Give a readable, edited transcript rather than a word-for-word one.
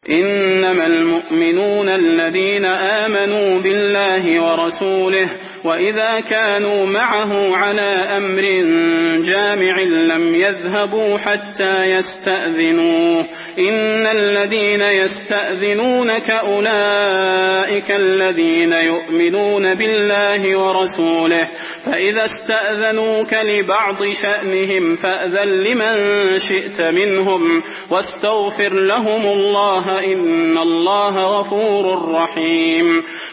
إنما المؤمنون الذين آمنوا بالله ورسوله وإذا كانوا معه على أمر جامع لم يذهبوا حتى يستأذنوه إن الذين يستأذنونك أولئك الذين يؤمنون بالله ورسوله فإذا استأذنوك لبعض شأنهم فأذن لمن شئت منهم واستغفر لهم الله إن الله غفور رحيم